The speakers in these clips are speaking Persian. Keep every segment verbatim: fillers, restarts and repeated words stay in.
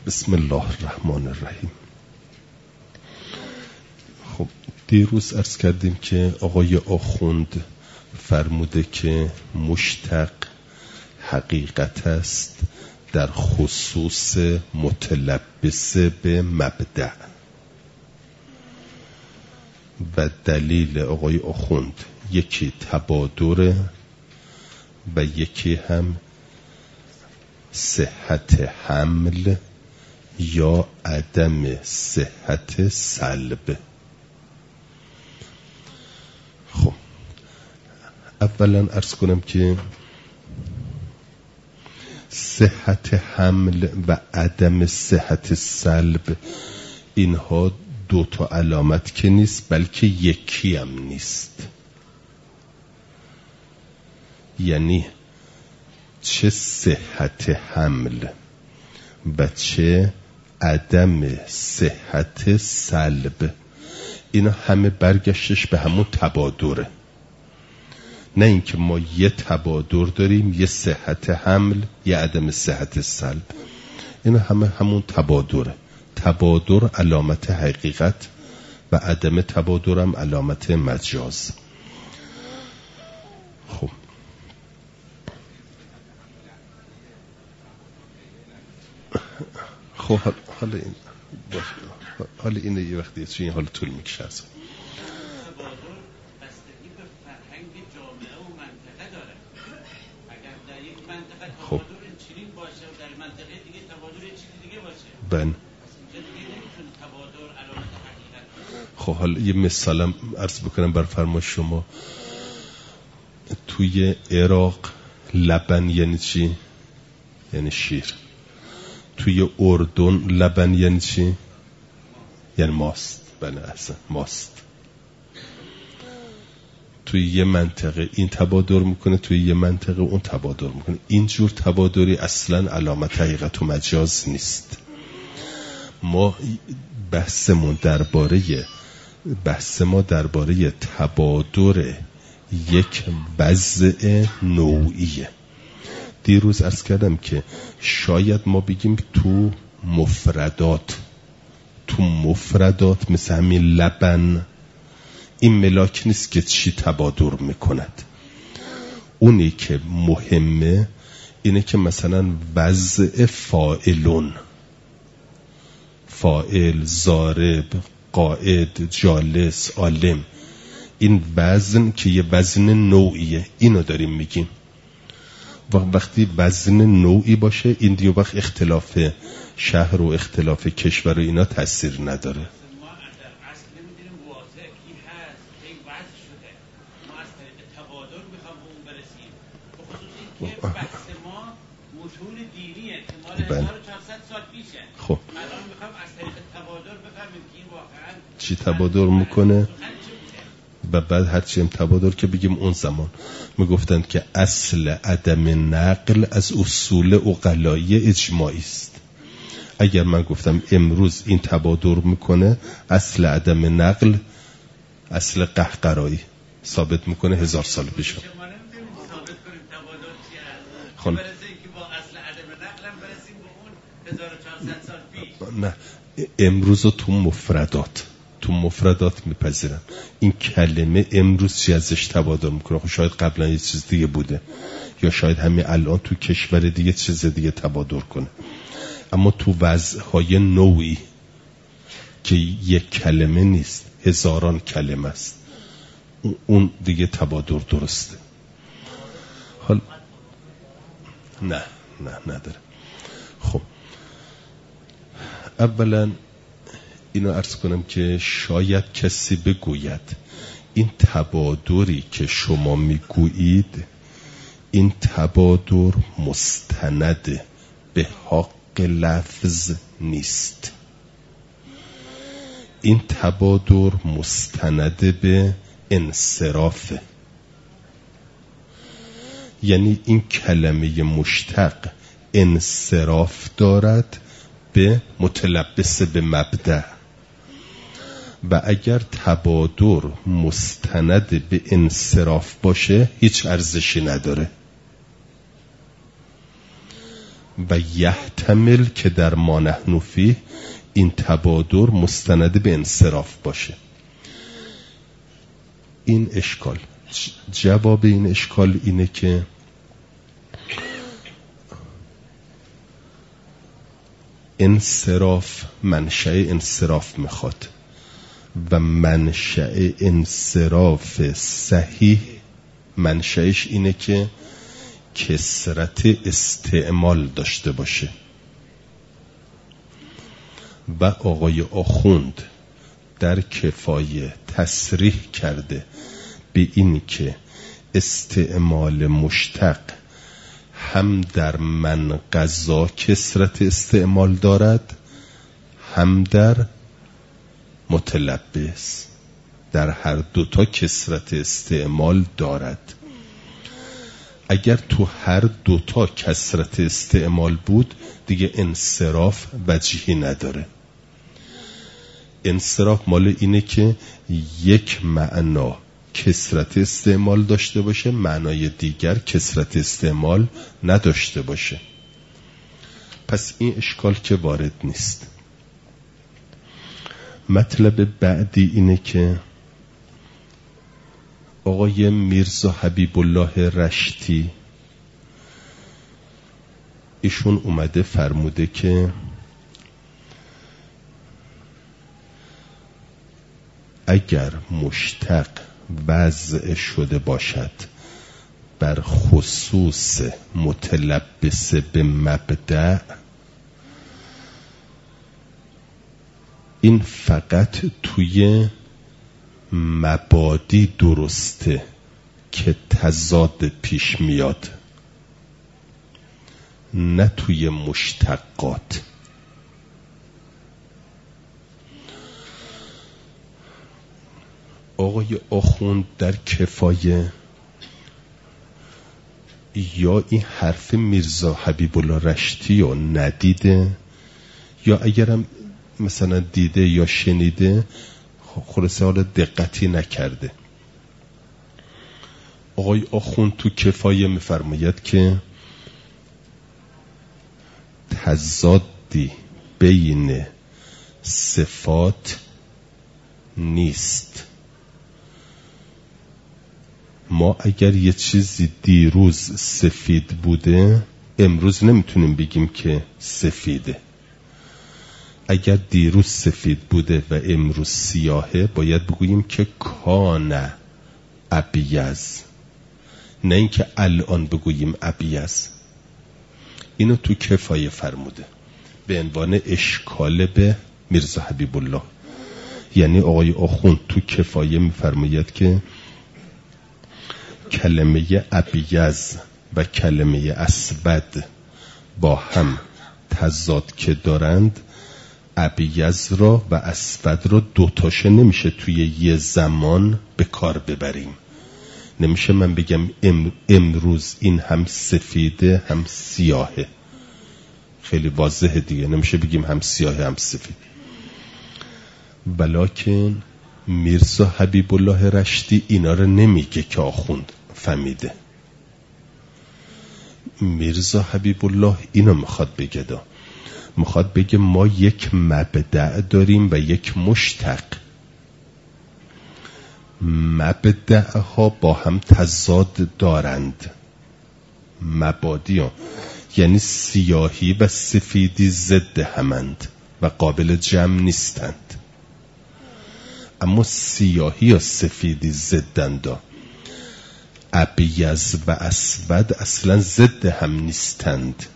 بسم الله الرحمن الرحیم. خب دیروز عرض کردیم که آقای آخوند فرموده که مشتق حقیقت است در خصوص متلبس به مبدأ و دلیل آقای آخوند یکی تبادر و یکی هم صحت حمل یا عدم صحت سلب. خب اولا عرض کنم که صحت حمل و عدم صحت سلب اینها دو تا علامت که نیست بلکه یکی هم نیست. یعنی چه صحت حمل و چه عدم صحت سلب اینا همه برگشتش به همون تبادره. نه اینکه ما یه تبادر داریم یه صحت حمل یه عدم صحت سلب، اینا همه همون تبادره. تبادر علامت حقیقت و عدم تبادر هم علامت مجاز. خب خب حالا این حالا اینه یه وقتی چون این حالا طول میکشه. از خب بن خب حالا یه مثالم عرض بکنم بر فرما شما. توی عراق لبن یعنی چی؟ یعنی شیر. توی اردن لبن یعنی چی؟ یعنی ماست. بله اصلا ماست. توی یه منطقه این تبادر میکنه، توی یه منطقه اون تبادر میکنه. اینجور تبادری اصلا علامت حقیقت و مجاز نیست. ما بحثمون درباره بحث ما درباره تبادر یک وضع نوعیه. دیروز عرض کردم که شاید ما بگیم تو مفردات تو مفردات مثل همین لبن این ملاک نیست که چی تبادر میکند. اونی که مهمه اینه که مثلا وضع فاعلون، فاعل، ضارب، قائد، جالس، عالم، این وزن که یه وزن نوعیه اینو داریم میگیم. وقتی وزن نوعی باشه این دیگه وقت اختلاف شهر و اختلاف کشور و اینا تاثیر نداره. خب چی تبادر میکنه و بعد هرچی هم تبادر که بگیم اون زمان میگفتن که اصل عدم نقل از اصول عقلایی اجماعی است. اگر من گفتم امروز این تبادر میکنه اصل عدم نقل اصل قهقرایی ثابت میکنه هزار سال پیش. خب نه امروز تو مفردات تو مفردات میپذیرم این کلمه امروز چی ازش تبادر میکنه. خب شاید قبلا یه چیز دیگه بوده یا شاید همین الان تو کشور دیگه چیز دیگه تبادر کنه، اما تو وضعهای نوعی که یک کلمه نیست هزاران کلمه است اون دیگه تبادر درسته. حال نه نه نداره. خب اولا اینو عرض کنم که شاید کسی بگوید این تبادری که شما میگویید این تبادر مستند به حق لفظ نیست. این تبادر مستند به انصرافه. یعنی این کلمه مشتق انصراف دارد به متلبس به مبدأ و اگر تبادر مستند به انصراف باشه هیچ ارزشی نداره. و یحتمل که در ما نحن فیه این تبادر مستند به انصراف باشه. این اشکال، جواب این اشکال اینه که انصراف منشأ انصراف میخواد و منشأ انصراف صحیح منشأش اینه که کثرت استعمال داشته باشه و آقای آخوند در کفایه تصریح کرده به این که استعمال مشتق هم در من غذا کثرت استعمال دارد، هم در متلبس، در هر دوتا کثرت استعمال دارد. اگر تو هر دوتا کثرت استعمال بود دیگه انصراف وجهی نداره. انصراف مال اینه که یک معنا کثرت استعمال داشته باشه، معنای دیگر کثرت استعمال نداشته باشه. پس این اشکال که وارد نیست. مطلب بعدی اینه که آقای میرزا حبیب الله رشتی ایشون اومده فرموده که اگر مشتق وضع شده باشد بر خصوص متلبس به مبدأ، این فقط توی مبادی درسته که تضاد پیش میاد، نه توی مشتقات. آقای آخوند در کفایه یا این حرف میرزا حبیب الله رشتی رو ندیده، یا اگرم مثلا دیده یا شنیده خلاصه حالا دقتی نکرده. آقای آخوند تو کفایه میفرماید که تضادی بین صفات نیست. ما اگر یه چیزی دیروز سفید بوده امروز نمیتونیم بگیم که سفیده. اگر دیروز سفید بوده و امروز سیاهه باید بگوییم که کان ابیض، نه اینکه الان بگوییم ابیض. اینو تو کفایه فرموده به عنوان اشکال به میرزا حبیب الله. یعنی آقای آخوند تو کفایه میفرماید که کلمه ابیض و کلمه اسود با هم تضاد که دارند، ابیض را و اسود را دوتاشه نمیشه توی یه زمان به کار ببریم. نمیشه من بگم ام امروز این هم سفیده هم سیاهه. خیلی واضحه دیگه، نمیشه بگیم هم سیاهه هم سفید. بلکن میرزا حبیب الله رشتی اینا رو نمیگه که آخوند فهمیده. میرزا حبیب الله اینو میخواد بگه دا. میخواد بگه ما یک مبدأ داریم و یک مشتق. مبدأ ها با هم تضاد دارند. مبادی ها یعنی سیاهی و سفیدی ضد همند و قابل جمع نیستند. اما سیاهی و سفیدی ضدند. ابیض و اسود اصلا ضد هم نیستند.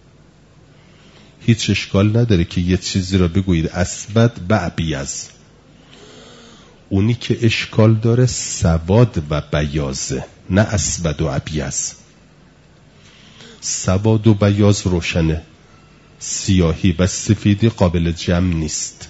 هیچ اشکال نداره که یه چیزی را بگویید اسود و ابیض. اونی که اشکال داره سواد و بیاضه، نه اسود و ابیض. سواد و بیاض روشنه، سیاهی و سفیدی قابل جمع نیست.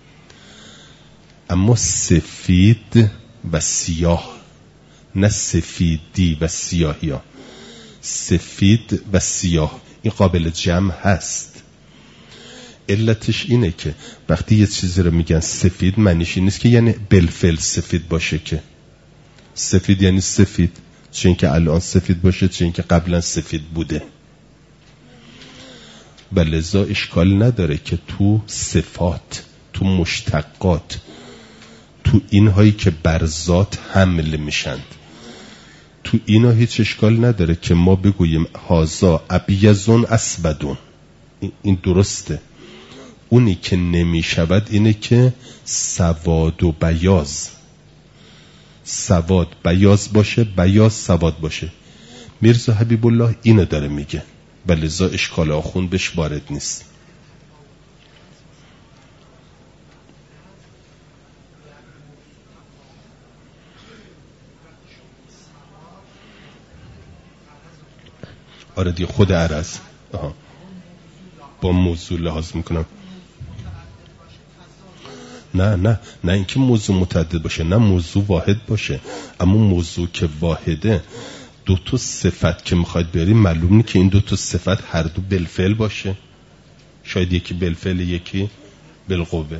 اما سفید و سیاه، نه سفیدی و سیاهی ها. سفید و سیاه این قابل جمع هست. علتش اینه که وقتی یه چیزی رو میگن سفید معنیش این نیست که یعنی بالفعل سفید باشه. که سفید یعنی سفید، چه اینکه الان سفید باشه چه اینکه قبلا سفید بوده. و لذا اشکال نداره که تو صفات، تو مشتقات، تو اینهایی که بر ذات حمل میشند، تو اینا هیچ اشکال نداره که ما بگوییم هازا ابیزون اسودون. این درسته. اونی که نمیشود اینه که سواد و بیاز، سواد بیاز باشه، بیاز سواد باشه. میرزا حبیب الله اینو داره میگه و لذا اشکال آخوند بهش وارد نیست. آره دیگه خود عرض آها. با موضوع لحاظ میکنم. نه نه نه اینکه موضوع متعدد باشه، نه موضوع واحد باشه، اما موضوع که واحده دو تا صفت که میخواید بیاریم معلوم نیست که این دو تا صفت هر دو بالفعل باشه. شاید یکی بالفعل یکی بالقوه.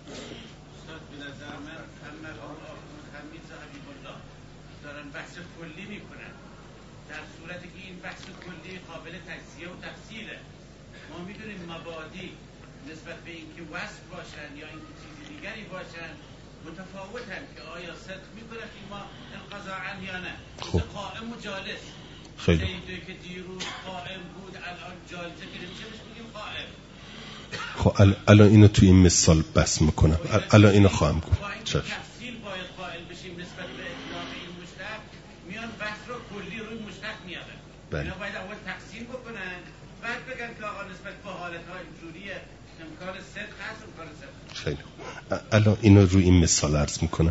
خب قائم و جالس خیلی که دیروز قائم بود الان جالسه که نمیشه بگیم قائم. خب الان اینو تو این مثال بس میکنم، الان اینو خواهم گفت. چشم تفصیل باید قائل بشیم نسبت به اطلاق این مشتق، میان بحث رو کلی روی مشتق میارن. اینا باید اول تقسیم بکنن بعد بگن که آقا نسبت به حالت‌های اینجوریه امکان صدق هست، امکان صدق. خیلی الان اینو روی این مثال عرض میکنم.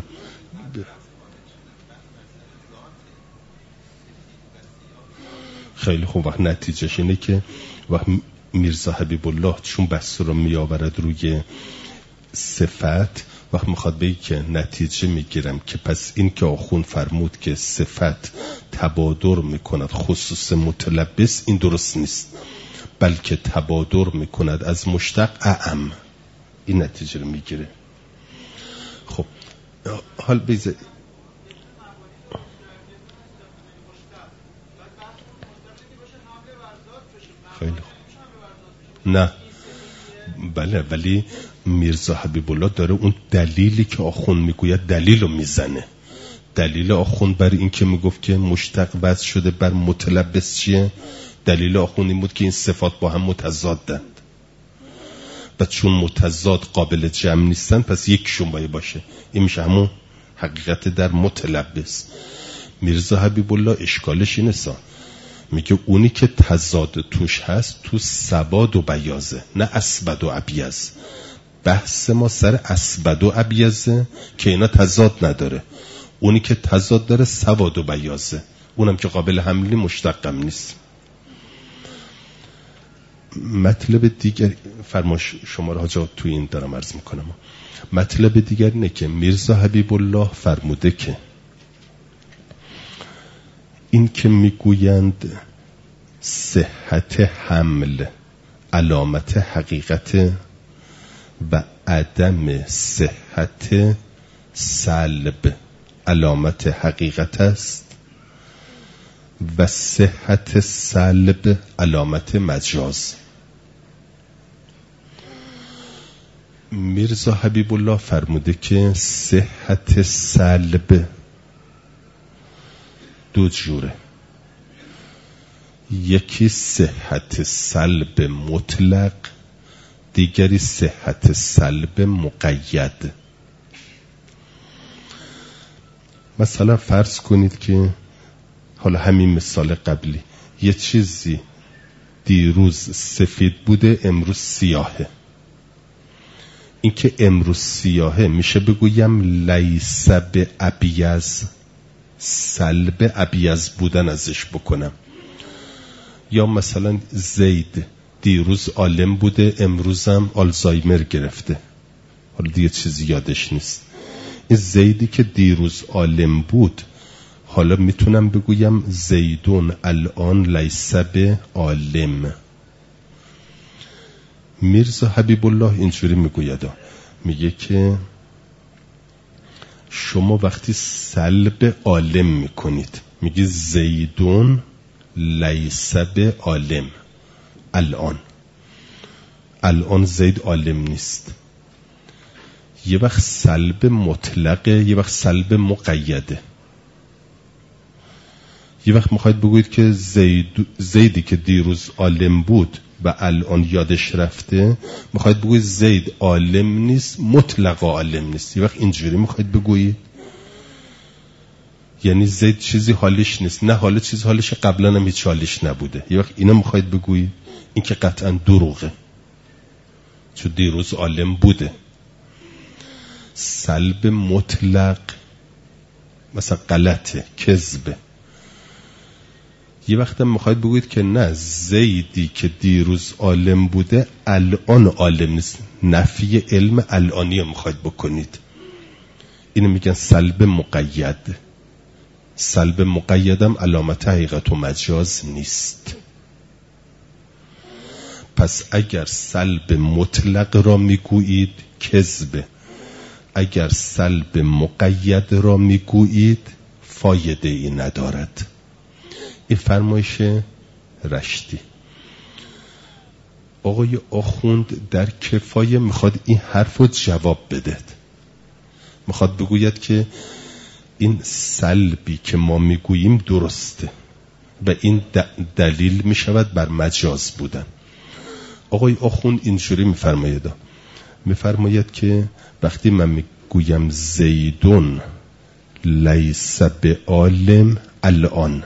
خیلی خوب. وقت نتیجهش اینه که وقت میرزا حبیب الله چون بحث رو میآورد روی صفت، وقت میخواد بگه که نتیجه میگیرم که پس این که آخون فرمود که صفت تبادر میکند خصوص متلبس، این درست نیست، بلکه تبادر میکند از مشتق اعم. این نتیجه رو میگیره. خب حال بیزه خیلی خوب. نه بله، ولی میرزا حبیب الله داره اون دلیلی که آخوند میگوید دلیل رو میزنه. دلیل آخوند بر این که میگفت که مشتق وضع شده بر متلبس چیه؟ دلیل آخوند این بود که این صفات با هم متضادند و چون متضاد قابل جمع نیستن پس یکشون باید باشه. این میشه همون حقیقت در متلبس. میرزا حبیب الله اشکالش اینه سا میگه اونی که تضاد توش هست تو سواد و بیازه، نه اسود و ابیض. بحث ما سر اسود و ابیضه که اینا تضاد نداره. اونی که تضاد داره سواد و بیازه، اونم که قابل حملی مشتقم نیست. مطلب دیگر فرماش شما را حاجات توی این دارم عرض میکنم. مطلب دیگر اینه که میرزا حبیب الله فرموده که این که میگویند صحت حمل علامت حقیقت و عدم صحت سلب علامت حقیقت است و صحت سلب علامت مجاز. میرزا حبیب الله فرموده که صحت سلب دو جوره. یکی صحت سلب مطلق، دیگری صحت سلب مقید. مثلا فرض کنید که حالا همین مثال قبلی یه چیزی دیروز سفید بوده امروز سیاهه. این که امروز سیاهه میشه بگویم لیس به ابیض، سلب ابیض بودن ازش بکنم. یا مثلا زید دیروز عالم بوده امروزم آلزایمر گرفته، حالا دیگه چیزی یادش نیست. این زیدی که دیروز عالم بود حالا میتونم بگویم زیدون الان لیس به عالم. میرزا حبیب الله اینجوری میگوید، میگه که شما وقتی سلب عالم میکنید میگی زیدون لیس به عالم الان، الان زید عالم نیست. یه وقت سلب مطلقه، یه وقت سلب مقیده. یه وقت میخواید بگویید که زید زیدی که دیروز عالم بود و الان یادش رفته، میخواید بگویید زید عالم نیست، مطلق عالم نیست. یه وقت اینجوری میخواید بگویید، یعنی زید چیزی حالش نیست، نه حالا چیز حالش قبلا هم هیچ حالش نبوده. یه وقت اینا میخواید بگویید، این که قطعا دروغه، چون دیروز عالم بوده. سلب مطلق مثلا غلطه، کذبه. یه وقت هم میخواید بگویید که نه، زیدی که دیروز عالم بوده الان عالم نیست، نفی علم الانی میخواید بکنید. اینو میگن سلب مقید. سلب مقیدم علامت حقیقت و مجاز نیست. پس اگر سلب مطلق را میگویید کذبه، اگر سلب مقید را میگویید فایده ای ندارد. این فرمایش رشتی. آقای آخوند در کفایه میخواد این حرف رو جواب بده. میخواد بگوید که این سلبی که ما میگوییم درسته و این دلیل میشود بر مجاز بودن. آقای آخوند اینجوری میفرماید میفرماید که وقتی من میگویم زیدون لیس بعالم الان،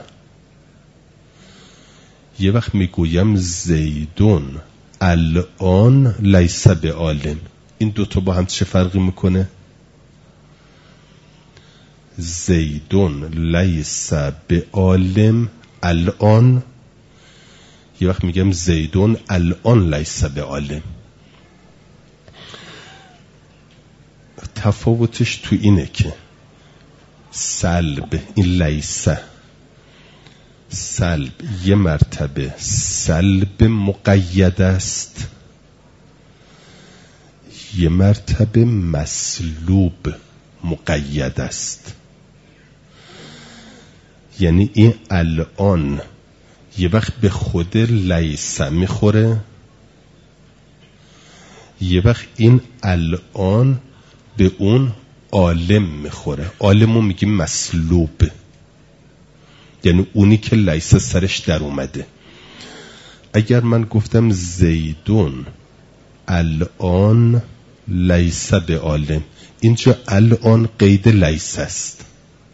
یه وقت میگویم زیدون الان لیس بعالم، این دوتا با هم چه فرقی میکنه؟ زیدون لیس بعالم الان، یه وقت میگم زیدون الان لیس بعالم. تفاوتش تو اینه که سلب، این لیسه سلب یه مرتبه سلب مقید است، یه مرتبه مسلوب مقید است. یعنی این الان یه وقت به خود لیسه میخوره، یه وقت این الان به اون عالم میخوره. عالمو میگیم مسلوب، یعنی اونی که لیسه سرش در اومده. اگر من گفتم زیدون الان لیسه به عالم، اینجا الان قید لیسه است.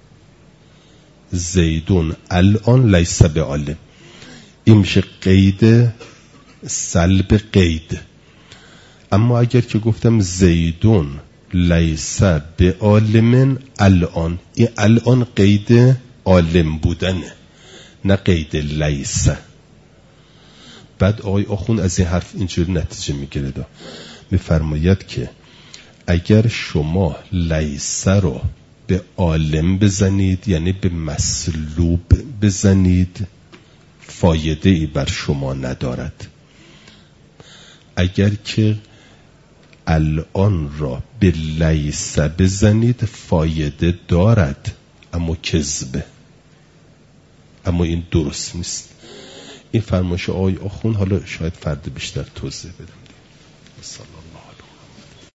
زیدون الان لیسه به عالم، این میشه قید سلب قید. اما اگر که گفتم زیدون لیسه به عالم الان، این الان قید عالم بودنه، نه قید لیسه. بعد آقای آخوند از این حرف اینجوری نتیجه میگیره، میفرماید که اگر شما لیسه رو به عالم بزنید، یعنی به مسلوب بزنید، فایده ای بر شما ندارد. اگر که الان را به لیسه بزنید فایده دارد، اما کذبه، اما این درست نیست. این فرمایش آقای آخوند، حالا شاید فرد بیشتر توضیح بدم.